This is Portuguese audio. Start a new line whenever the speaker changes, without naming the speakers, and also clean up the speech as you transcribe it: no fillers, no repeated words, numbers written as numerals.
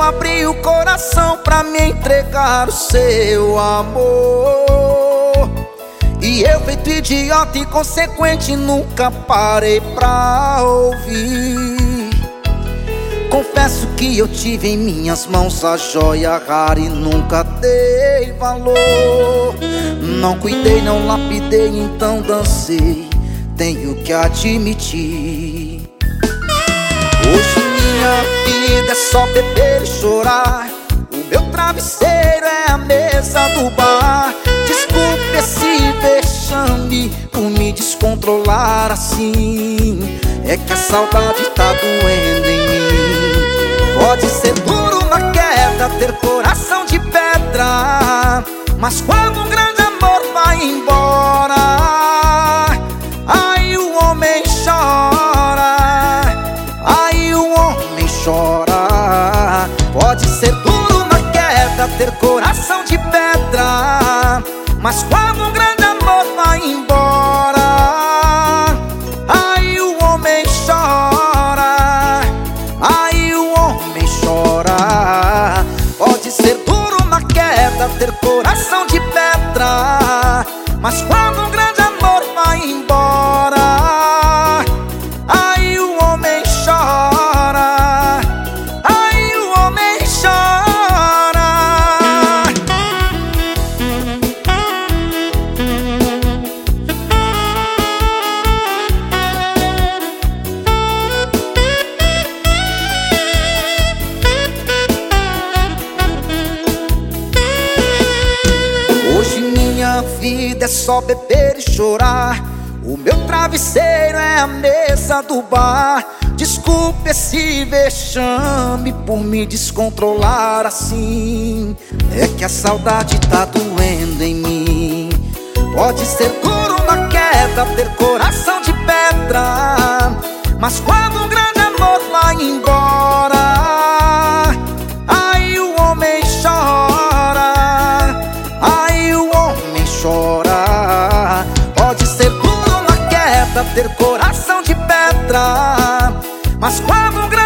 abrir o coração pra me entregar o seu amor. E eu, feito idiota e inconsequente, nunca parei pra ouvir. Confesso que eu tive em minhas mãos a joia rara e nunca dei valor. Não cuidei, não lapidei, então dancei, tenho que admitir. Hoje minha vida é só beber e chorar. O meu travesseiro é a mesa do bar. Desculpe esse vexame por me descontrolar assim. É que a saudade tá doendo em mim. Pode ser duro na queda, ter coração de pedra, mas quando um grande amor vai embora, aí o homem chora, aí o homem chora. Pode ser duro na queda, ter coração de pedra, mas quando um grande amor vai embora, aí o homem chora, aí o homem chora. Pode ser duro na queda, ter coração de pedra, mas quando um grande amor vai embora, aí o homem chora, aí o homem chora. Hoje minha vida é só beber e chorar. O meu travesseiro é a mesa do bar. Desculpe esse vexame por me descontrolar assim. É que a saudade tá doendo em mim. Pode ser duro na queda, ter coração de pedra, mas quando um grande amor vai embora, aí o homem chora, aí o homem chora. Pode ser duro na queda, ter coração de pedra, mas quando um grande